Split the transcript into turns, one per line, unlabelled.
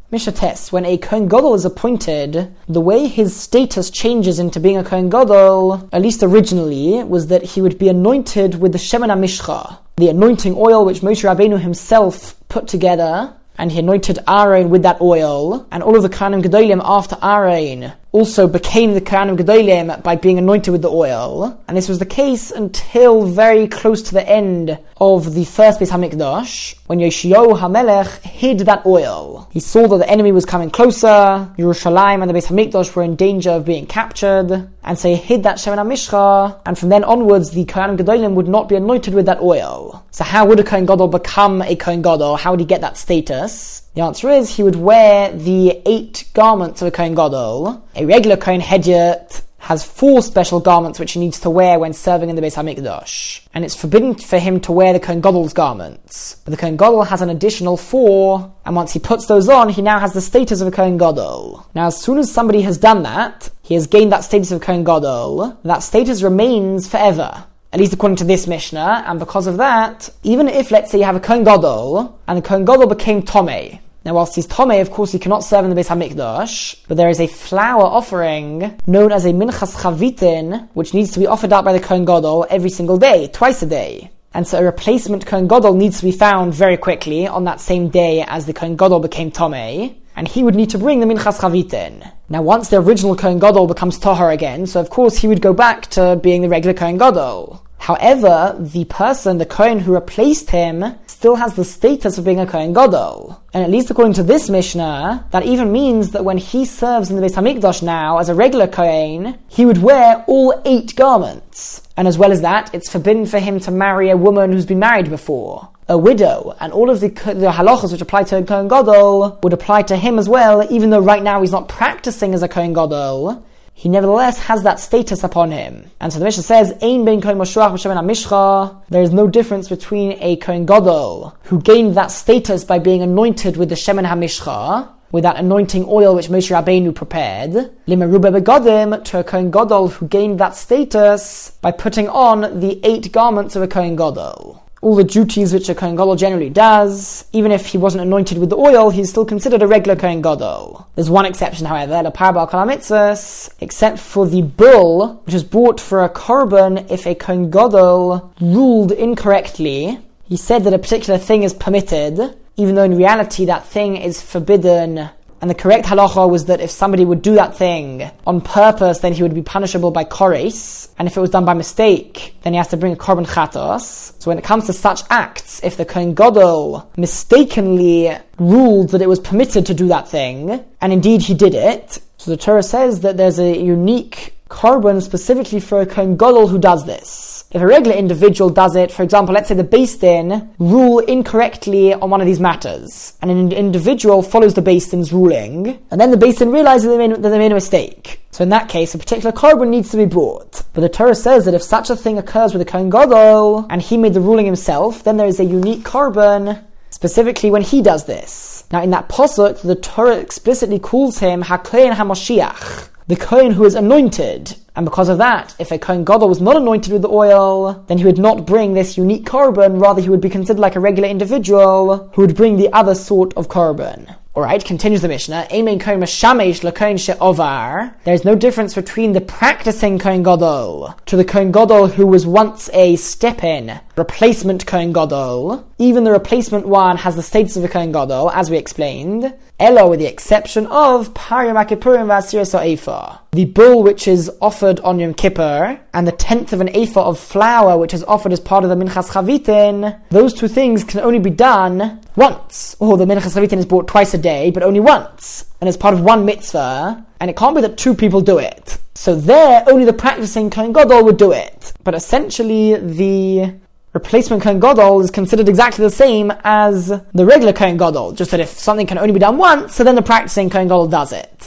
Mishnah tests, when a Kohen Gadol is appointed, the way his status changes into being a Kohen Gadol, at least originally, was that he would be anointed with the Shemen HaMishcha, the anointing oil which Moshe Rabbeinu himself put together, and he anointed Aaron with that oil, and all of the Kohanim Gedolim after Aaron also became the Kohanim Gedolim by being anointed with the oil. And this was the case until very close to the end of the first Beis HaMikdash, when Yoshiyahu HaMelech hid that oil. He saw that the enemy was coming closer, Yerushalayim and the Beis HaMikdash were in danger of being captured, and so he hid that Shemen HaMishcha, and from then onwards the Kohanim Gedolim would not be anointed with that oil. So how would a Kohen Gadol become a Kohen Gadol? How would he get that status? The answer is, he would wear the 8 garments of a Kohen Gadol. A regular Kohen Hedyot has 4 special garments which he needs to wear when serving in the Beis HaMikdash. And it's forbidden for him to wear the Kohen Gadol's garments. But the Kohen Gadol has an additional 4, and once he puts those on, he now has the status of a Kohen Gadol. Now, as soon as somebody has done that, he has gained that status of Kohen Gadol, that status remains forever. At least according to this Mishnah, and because of that, even if, let's say, you have a Kohen Gadol, and the Kohen Gadol became Tomei. Now, whilst he's Tomei, of course, he cannot serve in the Beis HaMikdash, but there is a flour offering known as a Minchas Chavitin, which needs to be offered up by the Kohen Gadol every single day, twice a day. And so a replacement Kohen Gadol needs to be found very quickly on that same day as the Kohen Gadol became Tomei, and he would need to bring the Minchas Chavitin. Now, once the original Kohen Gadol becomes Tahor again, so of course he would go back to being the regular Kohen Gadol. However, the person, the Kohen who replaced him, still has the status of being a Kohen Gadol. And at least according to this Mishnah, that even means that when he serves in the Beis HaMikdash now as a regular Kohen, he would wear all 8 garments. And as well as that, it's forbidden for him to marry a woman who's been married before, a widow, and all of the halachas which apply to a Kohen Gadol would apply to him as well, even though right now he's not practicing as a Kohen Gadol. He nevertheless has that status upon him. And so the Mishnah says, Ein ben Kohen Moshuach b'Shemen HaMishcha. There is no difference between a Kohen Gadol who gained that status by being anointed with the Shemen HaMishcha, with that anointing oil which Moshe Rabbeinu prepared, Limerubah begodim, to a Kohen Gadol who gained that status by putting on the 8 garments of a Kohen Gadol. All the duties which a Kohen Gadol generally does, even if he wasn't anointed with the oil, he's still considered a regular Kohen Gadol. There's one exception, however, Lepar Ba'al Kol HaMitzvos, except for the bull, which is brought for a korban if a Kohen Gadol ruled incorrectly. He said that a particular thing is permitted, even though in reality that thing is forbidden. And the correct halacha was that if somebody would do that thing on purpose, then he would be punishable by kores. And if it was done by mistake, then he has to bring a korban chatos. So when it comes to such acts, if the Kohen Gadol mistakenly ruled that it was permitted to do that thing, and indeed he did it, so the Torah says that there's a unique korban specifically for a Kohen Gadol who does this. If a regular individual does it, for example, let's say the Beis Din rule incorrectly on one of these matters, and an individual follows the Beis Din's ruling, and then the Beis Din realizes that they made a mistake. So in that case, a particular korban needs to be brought. But the Torah says that if such a thing occurs with a Kohen Gadol, and he made the ruling himself, then there is a unique korban, specifically when he does this. Now in that pasuk, the Torah explicitly calls him HaKohen HaMoshiach, the Kohen who is anointed. And because of that, if a Kohen Gadol was not anointed with the oil, then he would not bring this unique korban, rather he would be considered like a regular individual who would bring the other sort of korban. Alright, continues the Mishnah, there is no difference between the practicing Kohen Gadol to the Kohen Gadol who was once a step-in, replacement Kohen Gadol. Even the replacement one has the status of a Kohen Gadol, as we explained. Elo, with the exception of Par Yom HaKippurim v'Asiras ha'Efa, the bull which is offered on Yom Kippur, and the 10th of an ephah of flour which is offered as part of the Minchas Chavitin. Those 2 things can only be done once. Or the Minchas Chavitin is brought twice a day, but only once, and as part of one mitzvah, and it can't be that 2 people do it. So there, only the practicing Kohen Gadol would do it. But essentially, the replacement Kohen Gadol is considered exactly the same as the regular Kohen Gadol, just that if something can only be done once, so then the practicing Kohen Gadol does it.